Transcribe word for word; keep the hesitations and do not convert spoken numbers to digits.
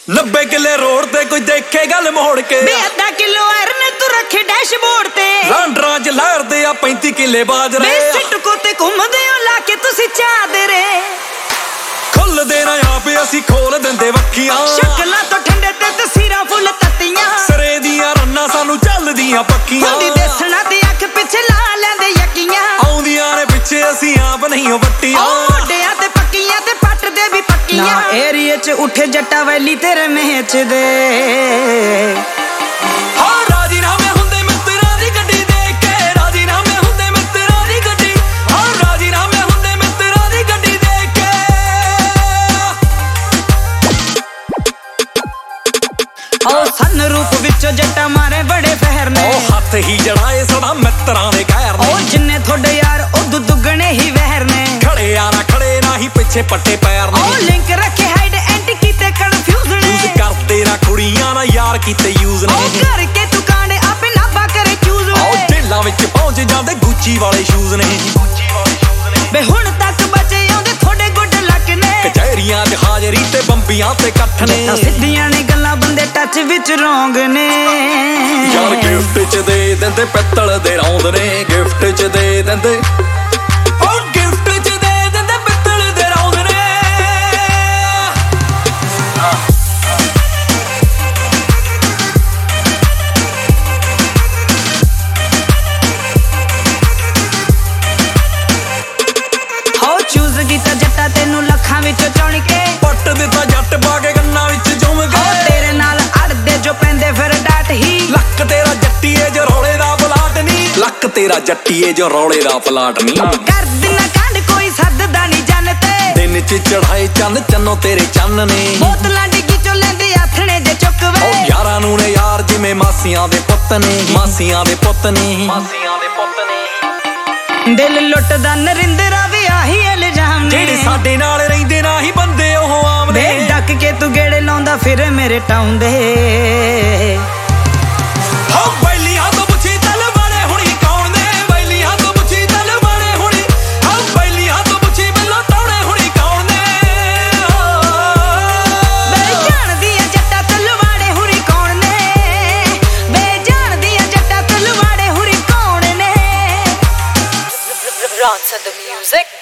नब्बे किले रोड ते कोई देखे गल मोड़ के अद्धा किलो आयरन तू रखे डैशबोर्ड ते लांडरा च लहरदे आ पैंती किले बाजरे सिटको ते घुमदे हो लाके तुसी चादरे खुलदे ना आप असी खोल दिंदे वक्कियां शक्लां तो ठंडे ते तसीरां फुल तत्तियां सरे दियां रन्नां सानू चलदियां पक्कियां हुंदी देसना दी अख पिछे ला लैंदे यकियां आउंदियां ने पिछे असी आप नहीं हो वट्टियां मोढियां ते पक्कियां ते पट दे भी पक्कियां ना एरिया च उठे जट्टा वैली तेरे मेच दे हो राजीनामे हुंदे मित्तरां दी गड्डी देख के राजीनामे हुंदे मित्तरां दी गड्डी हो राजीनामे हुंदे मित्तरां दी गड्डी देख के ओ सन रूप विचों जट्टा मारे बड़े फहर ने ओ हत्थ ही जड़ाए सदा मित्तरां दे कहर ने ओ जिन्ने थोड़े यार ओ दुगणे ही वहर ने खड़े आना खड़े ना ही पिछे पट्टे पैर ने ओ लिंक रखे हाइड एंटी कीते कंफ्यूज ने यूज करदे ना कुड़ियां ना यार कीते यूज ने ओ करके तू कांडे आपे नाबा करे चूज वे ओ ढेला विच पहुंच जांदे गुच्ची वाले शूज ने बे हुण तक बचे आउंदे थोड़े गुड लक ने कचहरियां च हाजरी ते बंबियां ते कट्ठ ने सिद्धियां ने गल्लां बंदे टच विच रोंग ने यार गिफ्ट च दे दिंदे पित्तल दे रौंद ने गिफ्ट च दे दिंदे ओ गिफ्ट च दे दिंदे पित्तल दे रौंद ने हो चूज कीता जट्टा तेनू लखां विच चुन के पट दिता जट पा के गन्ना विच जुम के तेरे नाल अड़दे जो पैंदे फिर डाट ही लक तेरा जट्टीए जो रौले दा पलाट नी लक तेरा जट्टीए जो रौले दा पलाट नी कर दिना कांड कोई सददा नहीं जानते दिन च चढ़ाए चंद चन्नो तेरे चन्न ने बोतलां डिग्गी चो लैंदे आथणे दे चुक वे ओ यारां नू ने यार जिवें मासियां दे पुੱਤ ने मासियां दे पुੱਤ ने मासियां दे पुੱਤ ने दिल लुटदा नरिंदरा वे आही इल्जाम ने ਜਿਹੜੇ ਸਾਡੇ ਨਾਲ ਰਹਿੰਦੇ ਨਾ ਹੀ ਬੰਦੇ ਉਹ ਆਮ ਨੇ बे डक के तू गेड़े लाउंदा फिर मेरे टाउन दे ਹੋ ਬੈਲੀਆਂ ਤੋਂ ਪੁੱਛੀ ਤਲ ਵਾਲੇ ਹੁਣੀ ਕੌਣ ਨੇ ਬੈਲੀਆਂ ਤੋਂ ਪੁੱਛੀ ਤਲ ਵਾਲੇ ਹੁਣੀ ਹੋ ਬੈਲੀਆਂ ਤੋਂ ਪੁੱਛੀ ਮੈਨੂੰ ਤੌੜੇ ਹੁਣੀ ਕੌਣ ਨੇ बे जानदी आ जट्टा तलवाड़े हुरी कौन ने बे जानदी आ जट्टा तलवाड़े हुरी कौन ने Rance the music